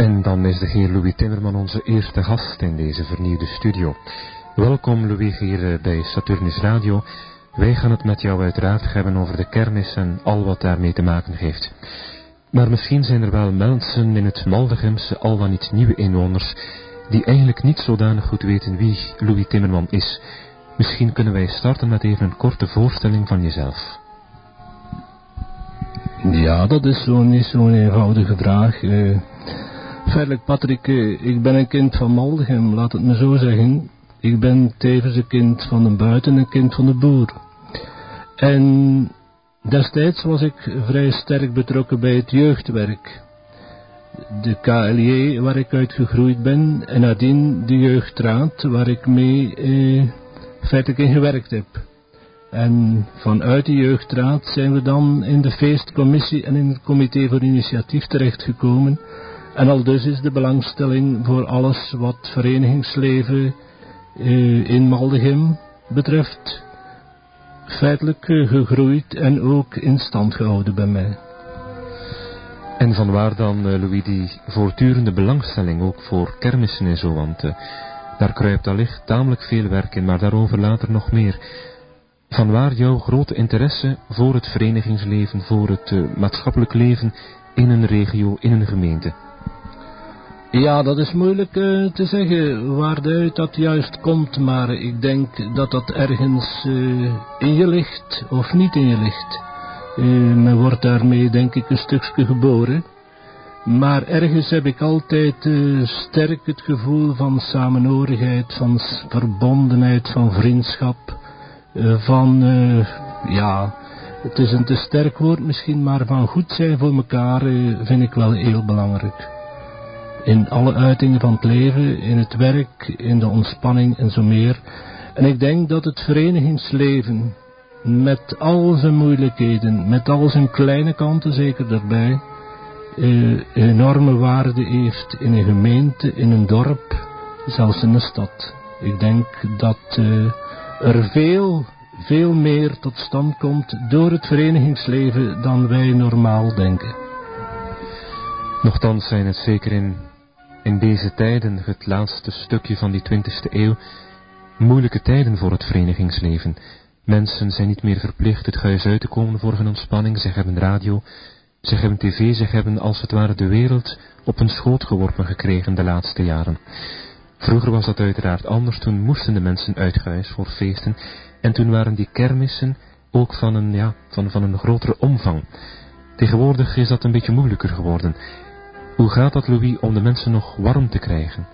En dan is de heer Louis Timmerman onze eerste gast in deze vernieuwde studio. Welkom Louis hier bij Saturnus Radio. Wij gaan het met jou uiteraard hebben over de kermis en al wat daarmee te maken heeft. Maar misschien zijn er wel mensen in het Maldegemse, al dan niet nieuwe inwoners, die eigenlijk niet zodanig goed weten wie Louis Timmerman is. Misschien kunnen wij starten met even een korte voorstelling van jezelf. Ja, dat is niet zo'n eenvoudige vraag. Feitelijk, Patrick, ik ben een kind van Maldegem, laat het me zo zeggen. Ik ben tevens een kind van de buiten, een kind van de boer. En destijds was ik vrij sterk betrokken bij het jeugdwerk. De KLJ waar ik uitgegroeid ben en nadien de jeugdraad waar ik mee feitelijk in gewerkt heb. En vanuit de jeugdraad zijn we dan in de feestcommissie en in het comité voor initiatief terechtgekomen. En aldus is de belangstelling voor alles wat verenigingsleven in Maldegem betreft feitelijk gegroeid en ook in stand gehouden bij mij. En vanwaar dan, Louis, die voortdurende belangstelling ook voor kermissen en zo, want daar kruipt allicht tamelijk veel werk in, maar daarover later nog meer. Vanwaar jouw grote interesse voor het verenigingsleven, voor het maatschappelijk leven in een regio, in een gemeente? Ja, dat is moeilijk te zeggen waaruit dat juist komt, maar ik denk dat dat ergens in je ligt of niet in je ligt. Men wordt daarmee denk ik een stukje geboren, maar ergens heb ik altijd sterk het gevoel van samenhorigheid, van verbondenheid, van vriendschap, het is een te sterk woord misschien, maar van goed zijn voor elkaar vind ik wel heel belangrijk. In alle uitingen van het leven, in het werk, in de ontspanning en zo meer. En ik denk dat het verenigingsleven, met al zijn moeilijkheden, met al zijn kleine kanten zeker daarbij, enorme waarde heeft in een gemeente, in een dorp, zelfs in een stad. Ik denk dat er veel meer tot stand komt door het verenigingsleven dan wij normaal denken. Nochtans zijn het zeker in deze tijden, het laatste stukje van die 20e eeuw, moeilijke tijden voor het verenigingsleven. Mensen zijn niet meer verplicht het huis uit te komen voor hun ontspanning. Ze hebben radio, ze hebben tv, ze hebben als het ware de wereld op hun schoot geworpen gekregen de laatste jaren. Vroeger was dat uiteraard anders, toen moesten de mensen uit huis voor feesten. En toen waren die kermissen ook van een grotere omvang. Tegenwoordig is dat een beetje moeilijker geworden. Hoe gaat dat, Louis, om de mensen nog warm te krijgen?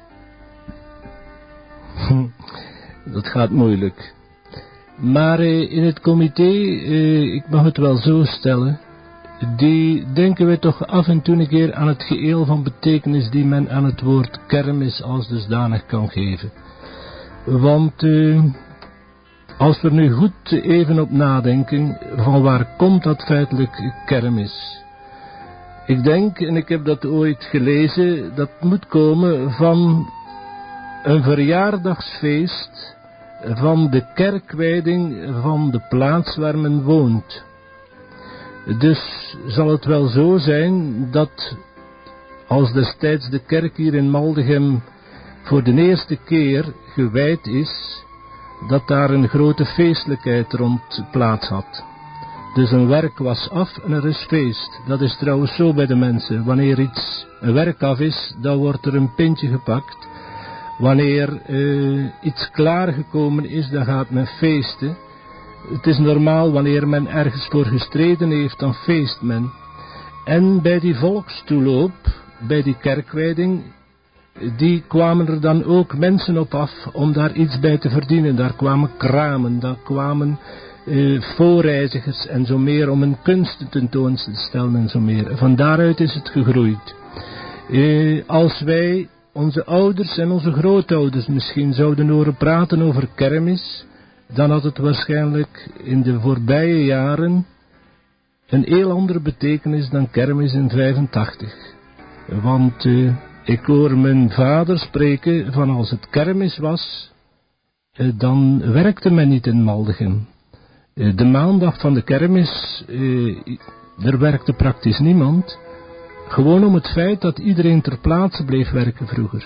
Dat gaat moeilijk. Maar in het comité, ik mag het wel zo stellen, die denken we toch af en toe een keer aan het geheel van betekenis die men aan het woord kermis als dusdanig kan geven. Want als we er nu goed even op nadenken, van waar komt dat feitelijk kermis? Ik denk, en ik heb dat ooit gelezen, dat moet komen van een verjaardagsfeest van de kerkwijding van de plaats waar men woont. Dus zal het wel zo zijn dat als destijds de kerk hier in Maldegem voor de eerste keer gewijd is, dat daar een grote feestelijkheid rond plaats had. Dus een werk was af en er is feest. Dat is trouwens zo bij de mensen. Wanneer een werk af is, dan wordt er een pintje gepakt. Wanneer iets klaargekomen is, dan gaat men feesten. Het is normaal, wanneer men ergens voor gestreden heeft, dan feest men. En bij die volkstoeloop, bij die kerkwijding, die kwamen er dan ook mensen op af om daar iets bij te verdienen. Daar kwamen kramen, daar kwamen voorreizigers en zo meer om hun kunsten tentoon te stellen en zo meer. Van daaruit is het gegroeid. Als wij onze ouders en onze grootouders misschien zouden horen praten over kermis, dan had het waarschijnlijk in de voorbije jaren een heel andere betekenis dan kermis in 85. Want ik hoor mijn vader spreken van als het kermis was, dan werkte men niet in Maldegem. De maandag van de kermis, er werkte praktisch niemand. Gewoon om het feit dat iedereen ter plaatse bleef werken vroeger.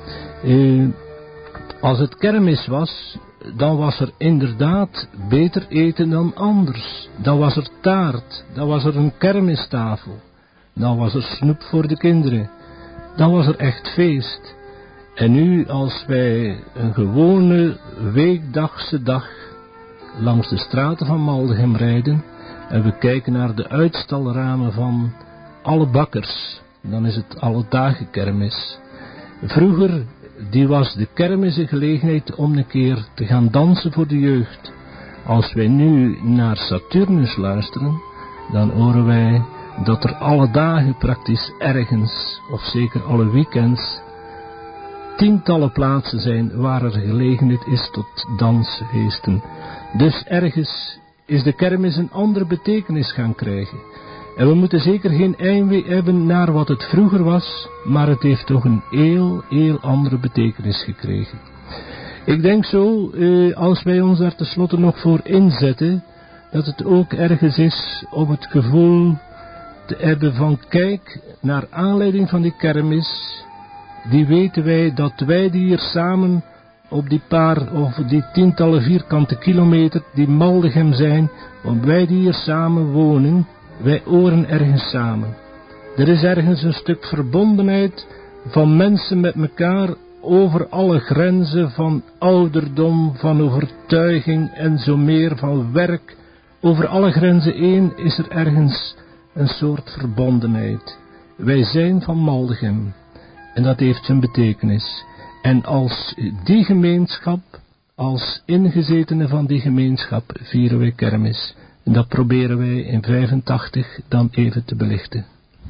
Als het kermis was, dan was er inderdaad beter eten dan anders. Dan was er taart, dan was er een kermistafel. Dan was er snoep voor de kinderen. Dan was er echt feest. En nu, als wij een gewone weekdagse dag langs de straten van Maldegem rijden en we kijken naar de uitstalramen van alle bakkers, dan is het alle dagen kermis. Vroeger, die was de kermis een gelegenheid om een keer te gaan dansen voor de jeugd. Als wij nu naar Saturnus luisteren, dan horen wij dat er alle dagen praktisch ergens, of zeker alle weekends, tientallen plaatsen zijn waar er gelegenheid is tot dansfeesten. Dus ergens is de kermis een andere betekenis gaan krijgen. En we moeten zeker geen eindweg hebben naar wat het vroeger was, maar het heeft toch een heel andere betekenis gekregen. Ik denk zo, als wij ons daar tenslotte nog voor inzetten, dat het ook ergens is om het gevoel te hebben van kijk, naar aanleiding van die kermis, die weten wij dat wij die hier samen op die paar of die tientallen vierkante kilometer die Maldegem zijn, want wij die hier samen wonen, wij horen ergens samen. Er is ergens een stuk verbondenheid van mensen met elkaar over alle grenzen van ouderdom, van overtuiging en zo meer van werk. Over alle grenzen heen is er ergens een soort verbondenheid. Wij zijn van Maldegem en dat heeft zijn betekenis. En als die gemeenschap, als ingezetenen van die gemeenschap, vieren wij kermis. En dat proberen wij in 85 dan even te belichten.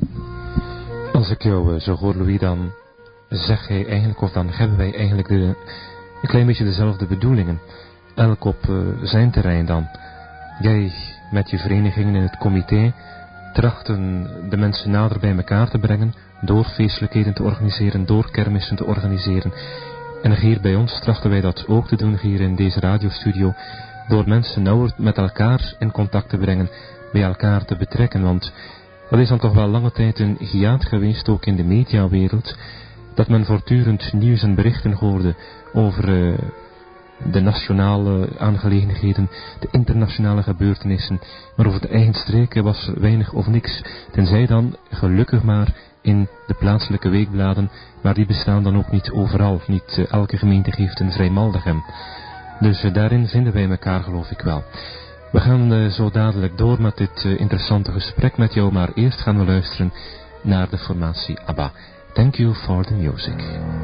Als ik jou zo hoor, Louis, dan zeg jij eigenlijk, of dan hebben wij eigenlijk een klein beetje dezelfde bedoelingen. Elk op zijn terrein dan. Jij met je verenigingen in het comité trachten de mensen nader bij elkaar te brengen, door feestelijkheden te organiseren, door kermissen te organiseren. En hier bij ons trachten wij dat ook te doen, hier in deze radiostudio, door mensen nauwer met elkaar in contact te brengen, bij elkaar te betrekken. Want dat is dan toch wel lange tijd een hiaat geweest, ook in de mediawereld, dat men voortdurend nieuws en berichten hoorde over de nationale aangelegenheden, de internationale gebeurtenissen, maar over de eigen streken was er weinig of niks, tenzij dan gelukkig maar in de plaatselijke weekbladen, maar die bestaan dan ook niet overal, niet elke gemeente heeft een vrij Maldegem. Dus daarin vinden wij elkaar, geloof ik wel. We gaan zo dadelijk door met dit interessante gesprek met jou, maar eerst gaan we luisteren naar de formatie ABBA. Thank you for the music.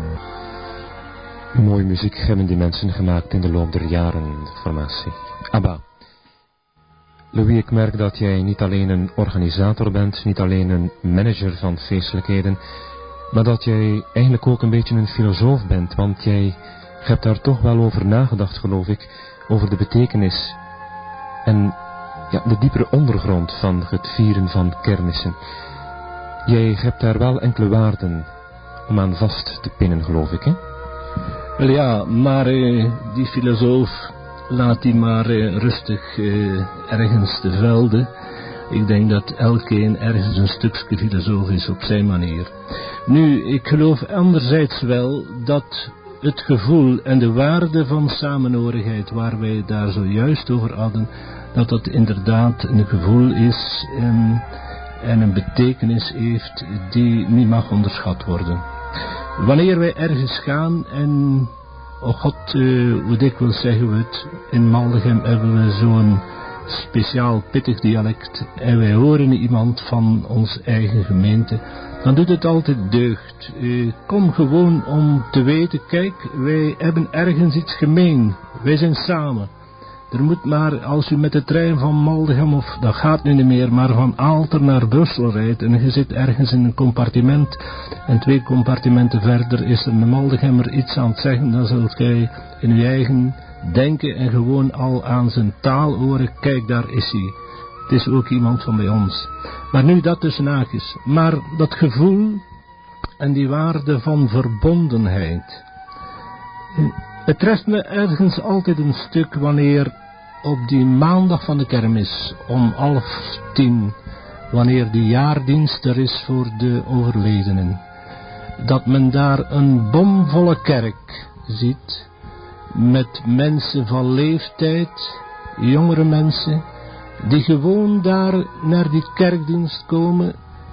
Mooie muziek hebben die mensen gemaakt in de loop der jaren, de formatie ABBA. Louis, ik merk dat jij niet alleen een organisator bent, niet alleen een manager van feestelijkheden, maar dat jij eigenlijk ook een beetje een filosoof bent, want jij hebt daar toch wel over nagedacht, geloof ik, over de betekenis en de diepere ondergrond van het vieren van kermissen. Jij hebt daar wel enkele waarden om aan vast te pinnen, geloof ik, hè? Wel ja, maar die filosoof, laat die maar rustig ergens te velden. Ik denk dat elkeen ergens een stukje filosoof is op zijn manier. Nu, ik geloof anderzijds wel dat het gevoel en de waarde van samenhorigheid, waar wij daar zojuist over hadden, dat dat inderdaad een gevoel is en een betekenis heeft die niet mag onderschat worden. Wanneer wij ergens gaan en, oh God, hoe dikwijls zeggen we het, in Maldegem hebben we zo'n speciaal pittig dialect en wij horen iemand van onze eigen gemeente, dan doet het altijd deugd. Kom gewoon om te weten, kijk, wij hebben ergens iets gemeen, wij zijn samen. Er moet maar, als u met de trein van Maldegem, of dat gaat nu niet meer, maar van Aalter naar Brussel rijdt en je zit ergens in een compartiment en 2 compartimenten verder is er een Maldegemmer iets aan het zeggen, dan zult gij in uw eigen denken en gewoon al aan zijn taal horen, kijk, daar is hij. Het is ook iemand van bij ons. Maar nu dat tussen haakjes. Maar dat gevoel en die waarde van verbondenheid. Het treft me ergens altijd een stuk wanneer op die maandag van de kermis om 9:30 wanneer die jaardienst er is voor de overledenen. Dat men daar een bomvolle kerk ziet, met mensen van leeftijd, jongere mensen, die gewoon daar naar die kerkdienst komen.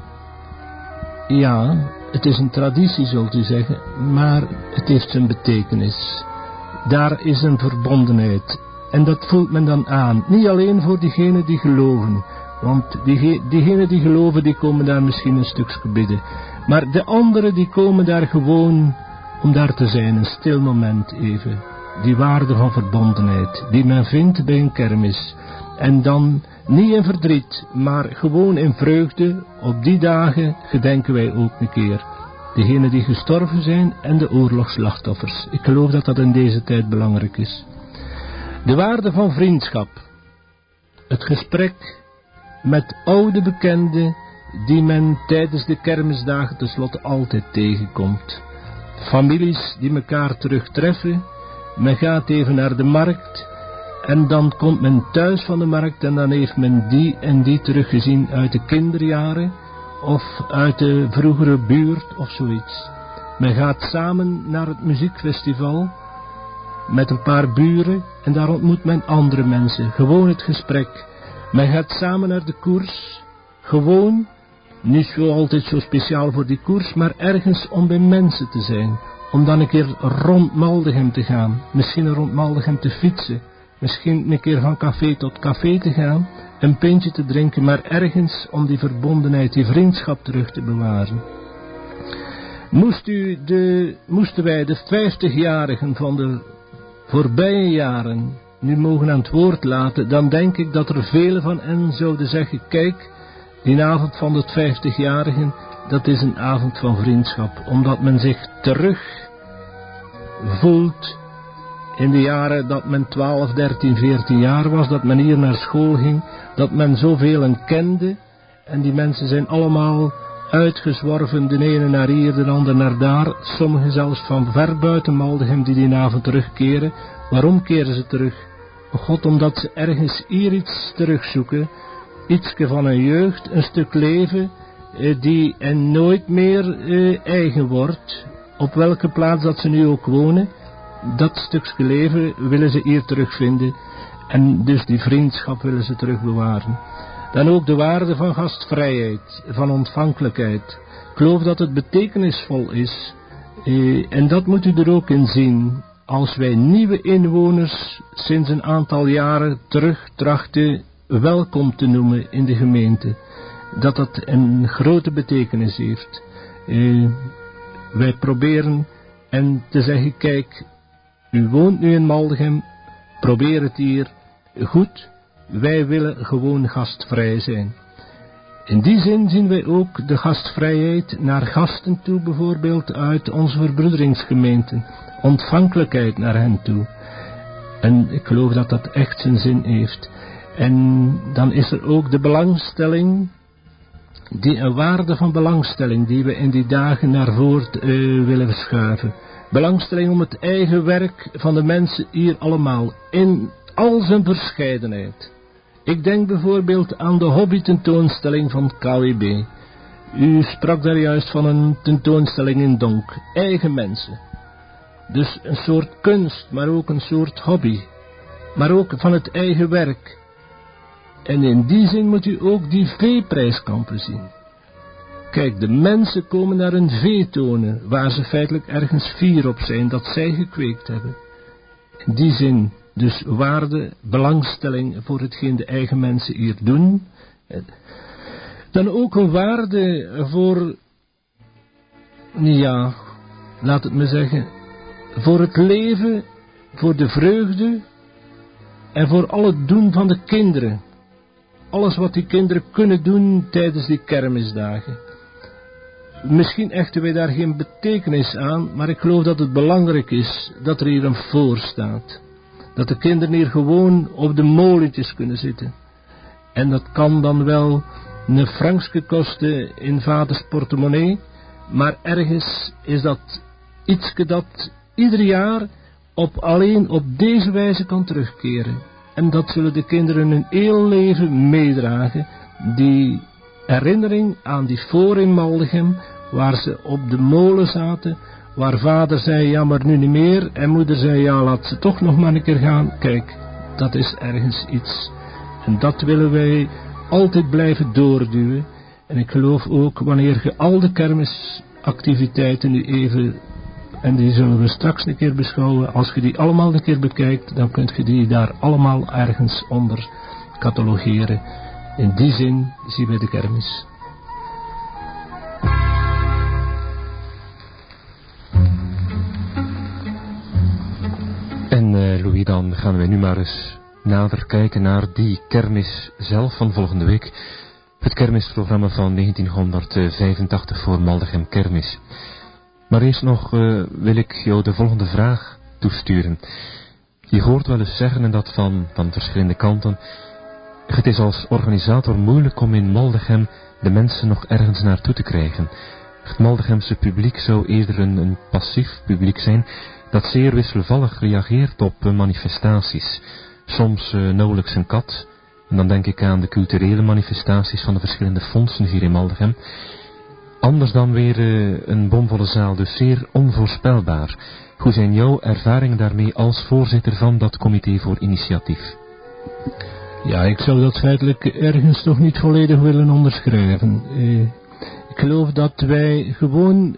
Ja, het is een traditie, zult u zeggen, maar het heeft zijn betekenis. Daar is een verbondenheid. En dat voelt men dan aan. Niet alleen voor diegenen die geloven. Want diegenen die geloven, die komen daar misschien een stukje bidden. Maar de anderen, die komen daar gewoon om daar te zijn. Een stil moment even. Die waarde van verbondenheid. Die men vindt bij een kermis. En dan niet in verdriet, maar gewoon in vreugde. Op die dagen gedenken wij ook een keer degenen die gestorven zijn en de oorlogsslachtoffers. Ik geloof dat dat in deze tijd belangrijk is. De waarde van vriendschap. Het gesprek met oude bekenden die men tijdens de kermisdagen tenslotte altijd tegenkomt. Families die elkaar terugtreffen. Men gaat even naar de markt en dan komt men thuis van de markt en dan heeft men die en die teruggezien uit de kinderjaren of uit de vroegere buurt of zoiets. Men gaat samen naar het muziekfestival met een paar buren en daar ontmoet men andere mensen. Gewoon het gesprek. Men gaat samen naar de koers. Gewoon, niet zo altijd zo speciaal voor die koers, maar ergens om bij mensen te zijn. Om dan een keer rond Maldegem te gaan. Misschien rond Maldegem te fietsen. Misschien een keer van café tot café te gaan. Een pintje te drinken, maar ergens om die verbondenheid, die vriendschap terug te bewaren. Moesten wij de 50-jarigen van de voorbije jaren nu mogen aan het woord laten, dan denk ik dat er velen van hen zouden zeggen, kijk, die avond van de 50-jarigen, dat is een avond van vriendschap, omdat men zich terug voelt in de jaren dat men 12, 13, 14 jaar was, dat men hier naar school ging, dat men zoveel kende, en die mensen zijn allemaal uitgezworven, de ene naar hier, de ander naar daar, sommigen zelfs van ver buiten Maldegem die avond terugkeren. Waarom keren ze terug? God, omdat ze ergens hier iets terugzoeken, ietsje van hun jeugd, een stuk leven, die en nooit meer eigen wordt, op welke plaats dat ze nu ook wonen, dat stukje leven willen ze hier terugvinden, en dus die vriendschap willen ze terugbewaren. Dan ook de waarde van gastvrijheid, van ontvankelijkheid. Ik geloof dat het betekenisvol is, en dat moet u er ook in zien, als wij nieuwe inwoners sinds een aantal jaren terug trachten welkom te noemen in de gemeente. Dat dat een grote betekenis heeft. Wij proberen en te zeggen, kijk, u woont nu in Maldegem, probeer het hier goed. Wij willen gewoon gastvrij zijn. In die zin zien wij ook de gastvrijheid naar gasten toe, bijvoorbeeld uit onze verbroederingsgemeenten. Ontvankelijkheid naar hen toe. En ik geloof dat dat echt zijn zin heeft. En dan is er ook de belangstelling, een waarde van belangstelling die we in die dagen naar voren willen verschuiven. Belangstelling om het eigen werk van de mensen hier allemaal, in al zijn verscheidenheid. Ik denk bijvoorbeeld aan de hobbytentoonstelling van het KWB. U sprak daar juist van een tentoonstelling in Donk. Eigen mensen. Dus een soort kunst, maar ook een soort hobby. Maar ook van het eigen werk. En in die zin moet u ook die veeprijskampen zien. Kijk, de mensen komen naar een vee tonen, waar ze feitelijk ergens fier op zijn dat zij gekweekt hebben. In die zin, dus waarde, belangstelling voor hetgeen de eigen mensen hier doen. Dan ook een waarde voor, ja, laat het me zeggen, voor het leven, voor de vreugde en voor al het doen van de kinderen. Alles wat die kinderen kunnen doen tijdens die kermisdagen. Misschien hechten wij daar geen betekenis aan, maar ik geloof dat het belangrijk is dat er hier een voor staat. Dat de kinderen hier gewoon op de molentjes kunnen zitten. En dat kan dan wel een frankske kosten in vaders portemonnee, maar ergens is dat ietske dat ieder jaar alleen op deze wijze kan terugkeren. En dat zullen de kinderen hun heel leven meedragen, die herinnering aan die voor in Maldegem, waar ze op de molen zaten, waar vader zei, ja maar nu niet meer, en moeder zei, ja laat ze toch nog maar een keer gaan. Kijk, dat is ergens iets. En dat willen wij altijd blijven doorduwen. En ik geloof ook, wanneer je al de kermisactiviteiten nu even, en die zullen we straks een keer beschouwen, als je die allemaal een keer bekijkt, dan kun je die daar allemaal ergens onder catalogeren. In die zin zien we de kermis. En Louis, dan gaan we nu maar eens nader kijken naar die kermis zelf van volgende week. Het kermisprogramma van 1985 voor Maldegem Kermis. Maar eerst nog wil ik jou de volgende vraag toesturen. Je hoort wel eens zeggen, en dat van verschillende kanten, het is als organisator moeilijk om in Maldegem de mensen nog ergens naartoe te krijgen. Het Maldegemse publiek zou eerder een passief publiek zijn, dat zeer wisselvallig reageert op manifestaties. Soms nauwelijks een kat. En dan denk ik aan de culturele manifestaties van de verschillende fondsen hier in Maldegem. Anders dan weer een bomvolle zaal, dus zeer onvoorspelbaar. Hoe zijn jouw ervaringen daarmee als voorzitter van dat comité voor initiatief? Ja, ik zou dat feitelijk ergens toch niet volledig willen onderschrijven. Ik geloof dat wij gewoon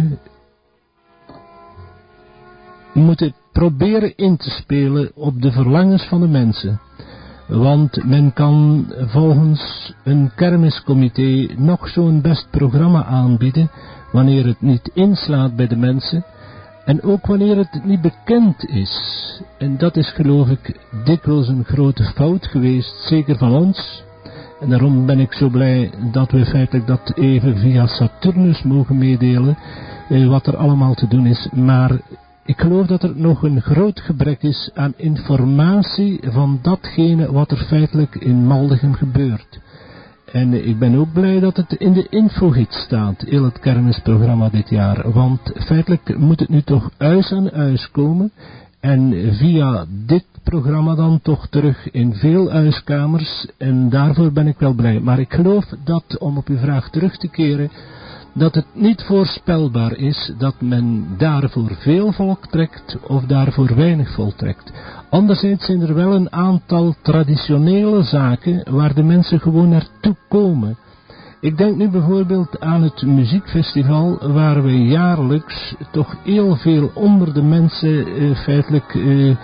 moeten proberen in te spelen op de verlangens van de mensen. Want men kan volgens een kermiscomité nog zo'n best programma aanbieden, wanneer het niet inslaat bij de mensen, en ook wanneer het niet bekend is. En dat is geloof ik dikwijls een grote fout geweest, zeker van ons. En daarom ben ik zo blij dat we feitelijk dat even via Saturnus mogen meedelen, wat er allemaal te doen is. Maar ik geloof dat er nog een groot gebrek is aan informatie van datgene wat er feitelijk in Maldegem gebeurt. En ik ben ook blij dat het in de infogids staat, heel het kermisprogramma dit jaar. Want feitelijk moet het nu toch huis aan huis komen. En via dit programma dan toch terug in veel huiskamers. En daarvoor ben ik wel blij. Maar ik geloof dat, om op uw vraag terug te keren, dat het niet voorspelbaar is dat men daarvoor veel volk trekt of daarvoor weinig volk trekt. Anderzijds zijn er wel een aantal traditionele zaken waar de mensen gewoon naartoe komen. Ik denk nu bijvoorbeeld aan het muziekfestival waar we jaarlijks toch heel veel onder de mensen feitelijk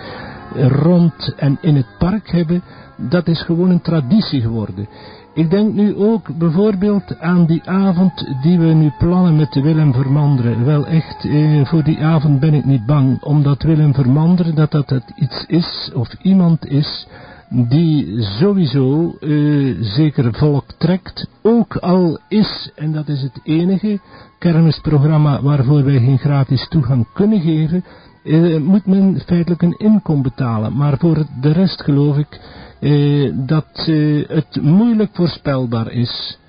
rond en in het park hebben. Dat is gewoon een traditie geworden. Ik denk nu ook bijvoorbeeld aan die avond die we nu plannen met de Willem Vermanderen. Wel echt, voor die avond ben ik niet bang, omdat Willem Vermanderen dat het iets is, of iemand is, die sowieso zeker volk trekt, ook al is, en dat is het enige kermisprogramma waarvoor wij geen gratis toegang kunnen geven, moet men feitelijk een inkom betalen. Maar voor de rest geloof ik dat het moeilijk voorspelbaar is.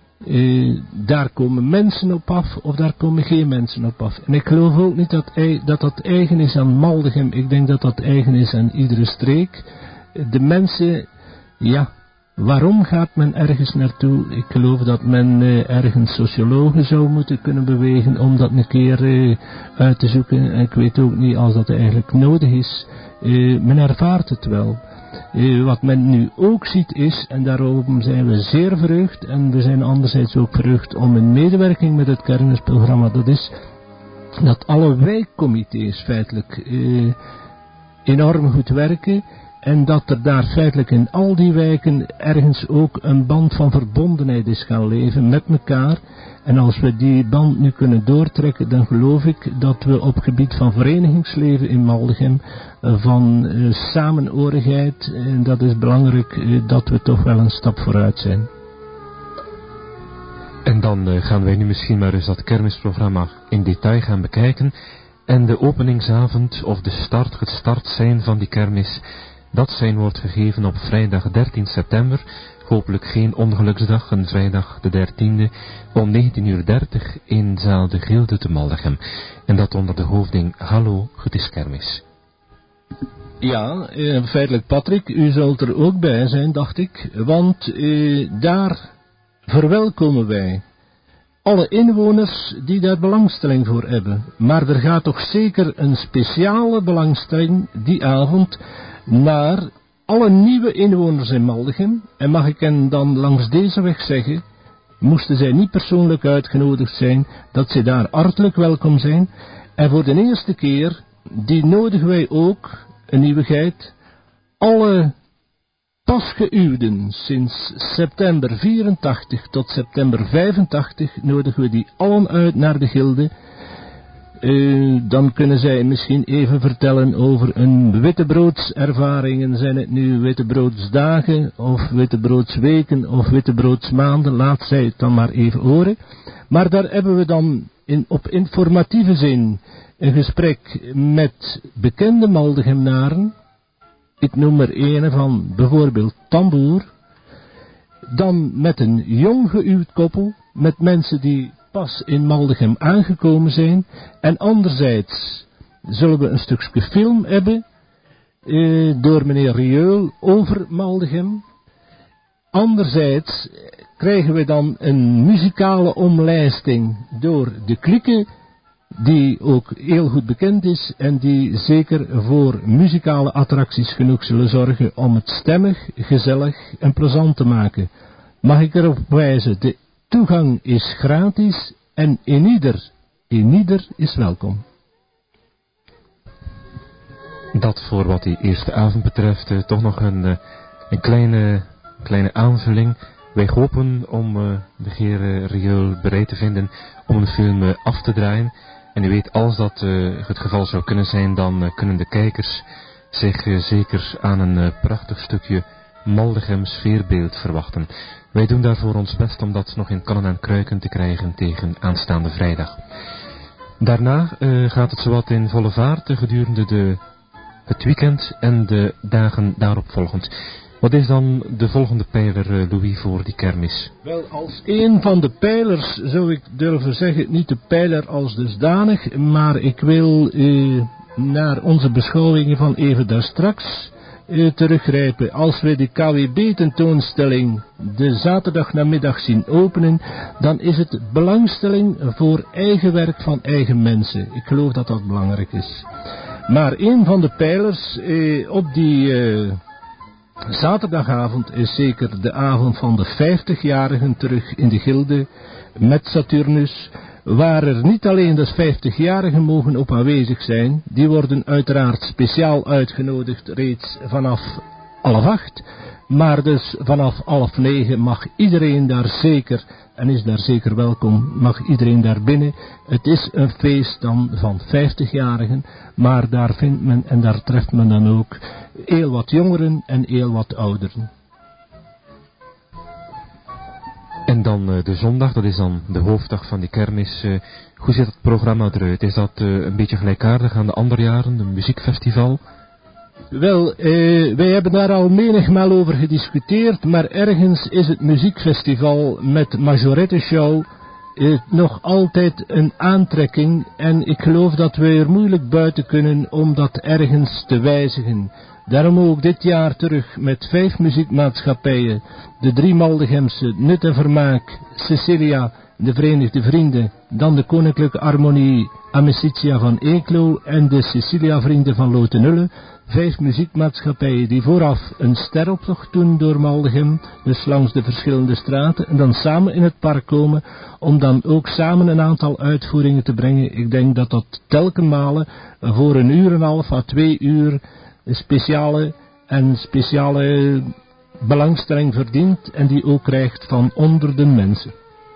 Daar komen mensen op af of daar komen geen mensen op af. En ik geloof ook niet dat eigen is aan Maldegem. Ik denk dat dat eigen is aan iedere streek. De mensen, ja, waarom gaat men ergens naartoe? Ik geloof dat men ergens sociologen zou moeten kunnen bewegen om dat een keer uit te zoeken. En ik weet ook niet als dat eigenlijk nodig is. Men ervaart het wel. Wat men nu ook ziet is, en daarom zijn we zeer verheugd, en we zijn anderzijds ook verheugd om in medewerking met het kermisprogramma, dat is dat alle wijkcomité's feitelijk enorm goed werken, en dat er daar feitelijk in al die wijken ergens ook een band van verbondenheid is gaan leven met elkaar. En als we die band nu kunnen doortrekken, dan geloof ik dat we op gebied van verenigingsleven in Maldegem, van samenhorigheid, en dat is belangrijk, dat we toch wel een stap vooruit zijn. En dan gaan wij nu misschien maar eens dat kermisprogramma in detail gaan bekijken. En de openingsavond of het start zijn van die kermis, dat zijn wordt gegeven op vrijdag 13 september, hopelijk geen ongeluksdag, een vrijdag de 13e, om 19:30 in zaal de Gilde te Maldegem. En dat onder de hoofding Hallo, het is kermis. Ja, feitelijk Patrick, u zult er ook bij zijn, dacht ik, want daar verwelkomen wij alle inwoners die daar belangstelling voor hebben. Maar er gaat toch zeker een speciale belangstelling die avond naar alle nieuwe inwoners in Maldegem. En mag ik hen dan langs deze weg zeggen, moesten zij niet persoonlijk uitgenodigd zijn, dat zij daar hartelijk welkom zijn. En voor de eerste keer, die nodigen wij ook, een nieuwigheid, alle pasgehuwden sinds september 84 tot september 85 nodigen we die allen uit naar de gilde. Dan kunnen zij misschien even vertellen over een wittebroods-ervaringen. Zijn het nu wittebroodsdagen of wittebroodsweken of wittebroodsmaanden? Laat zij het dan maar even horen. Maar daar hebben we dan op informatieve zin een gesprek met bekende Maldegemnaren. Ik noem er een van bijvoorbeeld Tamboer. Dan met een jong gehuwd koppel, met mensen die pas in Maldegem aangekomen zijn. En anderzijds zullen we een stukje film hebben door meneer Rieul over Maldegem. Anderzijds krijgen we dan een muzikale omlijsting door de Klieke, die ook heel goed bekend is en die zeker voor muzikale attracties genoeg zullen zorgen om het stemmig, gezellig en plezant te maken. Mag ik erop wijzen, de toegang is gratis en ieder is welkom. Dat voor wat die eerste avond betreft toch nog een kleine aanvulling. Wij hopen om de heer Rieul bereid te vinden om een film af te draaien. En u weet, als dat het geval zou kunnen zijn, dan kunnen de kijkers zich zeker aan een prachtig stukje Maldegem sfeerbeeld verwachten. Wij doen daarvoor ons best om dat nog in kannen en kruiken te krijgen tegen aanstaande vrijdag. Daarna gaat het zowat in volle vaart gedurende het weekend en de dagen daarop volgend. Wat is dan de volgende pijler, Louis, voor die kermis? Wel, als een van de pijlers zou ik durven zeggen, niet de pijler als dusdanig, maar ik wil naar onze beschouwingen van even daarstraks teruggrijpen. Als we de KWB-tentoonstelling de zaterdagnamiddag zien openen, dan is het belangstelling voor eigen werk van eigen mensen. Ik geloof dat dat belangrijk is. Maar een van de pijlers op die zaterdagavond is zeker de avond van de 50-jarigen terug in de gilde met Saturnus, waar er niet alleen de 50-jarigen mogen op aanwezig zijn, die worden uiteraard speciaal uitgenodigd reeds vanaf 8:30, maar dus vanaf 8:30 mag iedereen daar zeker, en is daar zeker welkom, mag iedereen daar binnen. Het is een feest dan van 50-jarigen, maar daar vindt men en daar treft men dan ook heel wat jongeren en heel wat ouderen. En dan de zondag, dat is dan de hoofddag van die kermis. Hoe ziet het programma eruit? Is dat een beetje gelijkaardig aan de andere jaren, een muziekfestival? Wel, wij hebben daar al menigmaal over gediscuteerd, maar ergens is het muziekfestival met majoretteshow nog altijd een aantrekking en ik geloof dat we er moeilijk buiten kunnen om dat ergens te wijzigen. Daarom ook dit jaar terug met 5 muziekmaatschappijen, de 3 Maldegemse, Nut en Vermaak, Cecilia, de Verenigde Vrienden, dan de Koninklijke Harmonie Amicitia van Eeklo en de Cecilia Vrienden van Lotenulle. 5 muziekmaatschappijen die vooraf een steroptocht doen door Maldegem, dus langs de verschillende straten, en dan samen in het park komen, om dan ook samen een aantal uitvoeringen te brengen. Ik denk dat dat telkenmale voor 1,5 uur à 2 uur speciale belangstelling verdient en die ook krijgt van honderden mensen.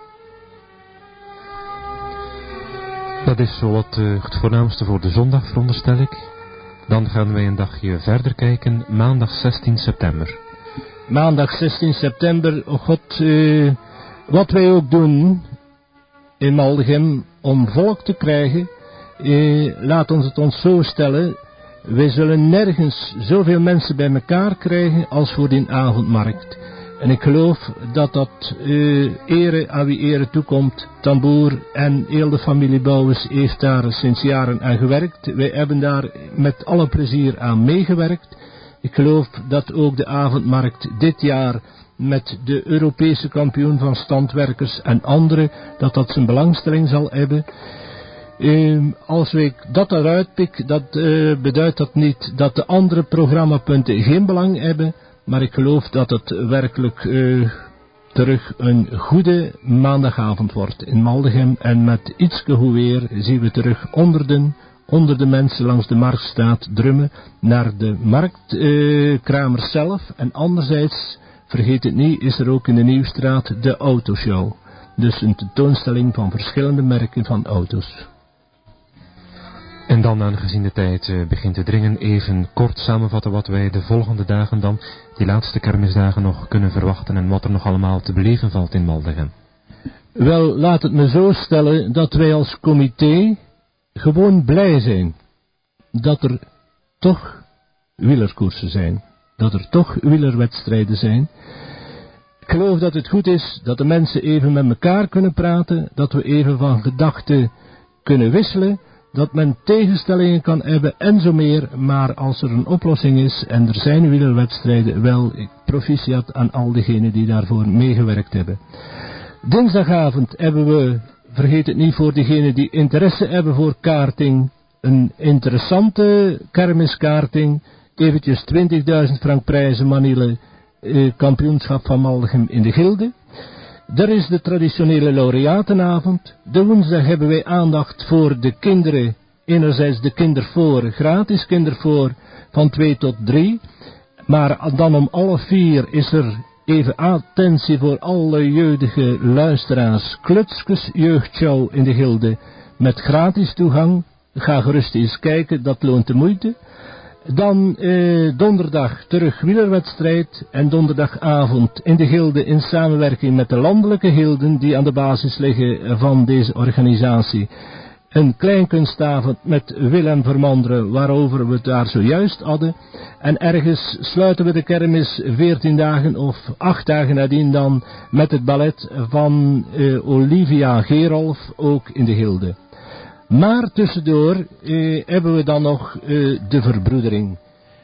Dat is zowat het voornaamste voor de zondag, veronderstel ik. Dan gaan wij een dagje verder kijken, maandag 16 september. Maandag 16 september, oh God, wat wij ook doen in Maldegem om volk te krijgen, laat ons het ons zo stellen, wij zullen nergens zoveel mensen bij elkaar krijgen als voor die avondmarkt. En ik geloof dat dat ere aan wie ere toekomt. Tamboer en heel de familie Bouwens heeft daar sinds jaren aan gewerkt. Wij hebben daar met alle plezier aan meegewerkt. Ik geloof dat ook de avondmarkt dit jaar met de Europese kampioen van standwerkers en anderen, dat zijn belangstelling zal hebben. Als ik dat eruit pik, dat beduidt dat niet dat de andere programmapunten geen belang hebben, maar ik geloof dat het werkelijk terug een goede maandagavond wordt in Maldegem, en met ietske goed weer zien we terug onder de mensen langs de Marktstraat drummen naar de marktkramers zelf. En anderzijds, vergeet het niet, is er ook in de Nieuwstraat de autoshow. Dus een tentoonstelling van verschillende merken van auto's. En dan, aangezien de tijd begint te dringen, even kort samenvatten wat wij de volgende dagen dan, die laatste kermisdagen, nog kunnen verwachten en wat er nog allemaal te beleven valt in Maldegem. Wel, laat het me zo stellen dat wij als comité gewoon blij zijn dat er toch wielerkoersen zijn, dat er toch wielerwedstrijden zijn. Ik geloof dat het goed is dat de mensen even met elkaar kunnen praten, dat we even van gedachten kunnen wisselen, dat men tegenstellingen kan hebben en zo meer, maar als er een oplossing is en er zijn wielerwedstrijden, wel, proficiat aan al diegenen die daarvoor meegewerkt hebben. Dinsdagavond hebben we, vergeet het niet voor diegenen die interesse hebben voor kaarting, een interessante kermiskaarting, eventjes 20.000 frank prijzen Manille, kampioenschap van Maldegem in de Gilde. Er is de traditionele laureatenavond. De woensdag hebben wij aandacht voor de kinderen. Enerzijds de kindervoor, gratis kindervoor van 2 tot 3. Maar dan om 3:30 is er even attentie voor alle jeugdige luisteraars. Klutskes jeugdshow in de Gilde met gratis toegang. Ga gerust eens kijken, dat loont de moeite. Dan donderdag terug wielerwedstrijd en donderdagavond in de Gilde in samenwerking met de landelijke gilden die aan de basis liggen van deze organisatie. Een kleinkunstavond met Willem Vermanderen, waarover we het daar zojuist hadden. En ergens sluiten we de kermis 14 dagen of 8 dagen nadien dan met het ballet van Olivia Gerolf, ook in de Gilde. Maar tussendoor hebben we dan nog de verbroedering.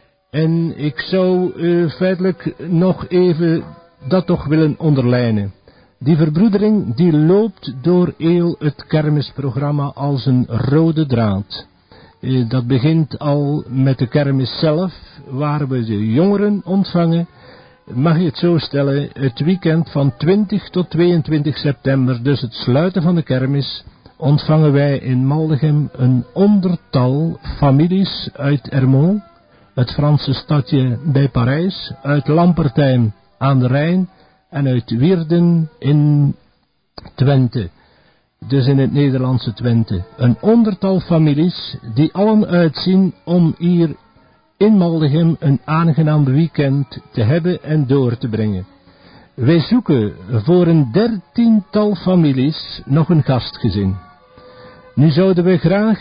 En ik zou feitelijk nog even dat toch willen onderlijnen. Die verbroedering die loopt door heel het kermisprogramma als een rode draad. Dat begint al met de kermis zelf, waar we de jongeren ontvangen. Mag je het zo stellen, het weekend van 20 tot 22 september, dus het sluiten van de kermis, ontvangen wij in Maldegem een ondertal families uit Ermont, het Franse stadje bij Parijs, uit Lampertijn aan de Rijn en uit Wierden in Twente, dus in het Nederlandse Twente. Een ondertal families die allen uitzien om hier in Maldegem een aangenaam weekend te hebben en door te brengen. Wij zoeken voor een 13-tal families nog een gastgezin. Nu zouden we graag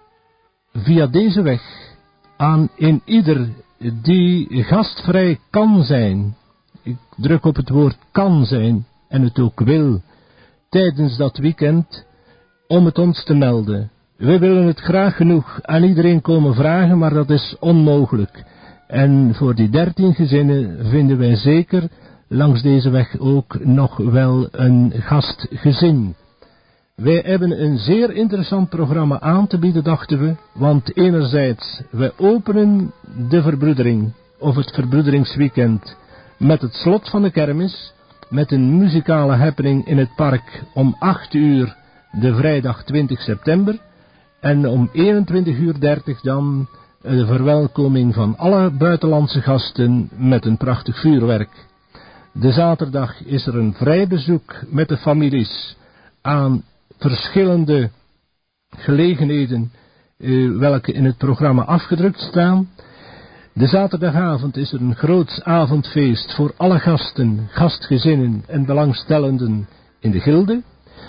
via deze weg aan in ieder die gastvrij kan zijn, ik druk op het woord kan zijn en het ook wil, tijdens dat weekend, om het ons te melden. We willen het graag genoeg aan iedereen komen vragen, maar dat is onmogelijk. En voor die 13 gezinnen vinden wij zeker langs deze weg ook nog wel een gastgezin. Wij hebben een zeer interessant programma aan te bieden, dachten we, want enerzijds, wij openen de verbroedering, of het verbroederingsweekend, met het slot van de kermis, met een muzikale happening in het park om 8:00 de vrijdag 20 september, en om 21:30 dan de verwelkoming van alle buitenlandse gasten met een prachtig vuurwerk. De zaterdag is er een vrij bezoek met de families aan verschillende gelegenheden welke in het programma afgedrukt staan. De zaterdagavond is er een groots avondfeest voor alle gasten, gastgezinnen en belangstellenden in de Gilde.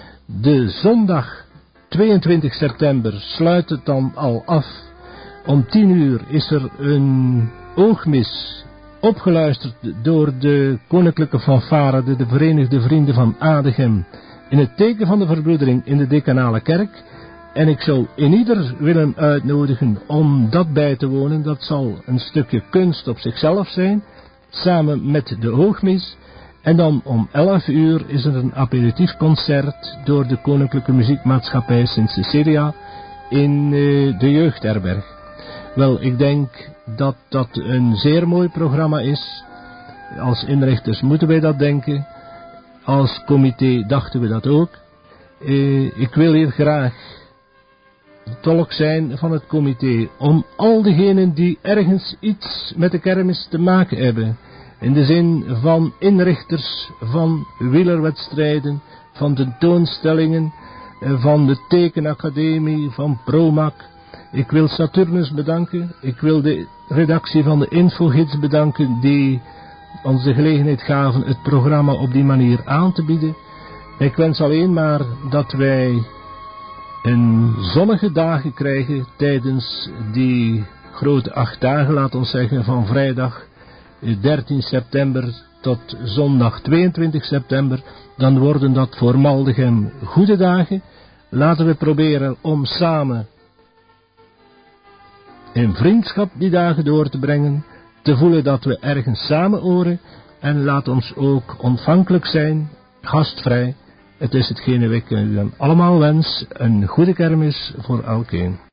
De zondag 22 september sluit het dan al af. Om 10:00 is er een oogmis opgeluisterd door de koninklijke fanfare, de Verenigde Vrienden van Adegem, in het teken van de verbroedering in de Dekanale Kerk. En ik zou in ieder willen uitnodigen om dat bij te wonen. Dat zal een stukje kunst op zichzelf zijn, samen met de hoogmis. En dan om 11 uur is er een aperitiefconcert door de Koninklijke Muziekmaatschappij Sint Cecilia in de jeugdherberg. Wel, ik denk dat dat een zeer mooi programma is. Als inrichters moeten wij dat denken. Als comité dachten we dat ook. Ik wil hier graag tolk zijn van het comité om al diegenen die ergens iets met de kermis te maken hebben, in de zin van inrichters van wielerwedstrijden, van tentoonstellingen, van de tekenacademie, van Promac. Ik wil Saturnus bedanken. Ik wil de redactie van de Infogids bedanken die ons de gelegenheid gaven het programma op die manier aan te bieden. Ik wens alleen maar dat wij een zonnige dagen krijgen tijdens die grote 8 dagen, laat ons zeggen, van vrijdag 13 september tot zondag 22 september. Dan worden dat voor Maldegem goede dagen. Laten we proberen om samen in vriendschap die dagen door te brengen, te voelen dat we ergens samen horen, en laat ons ook ontvankelijk zijn, gastvrij. Het is hetgene ik u allemaal wens, een goede kermis voor elkeen.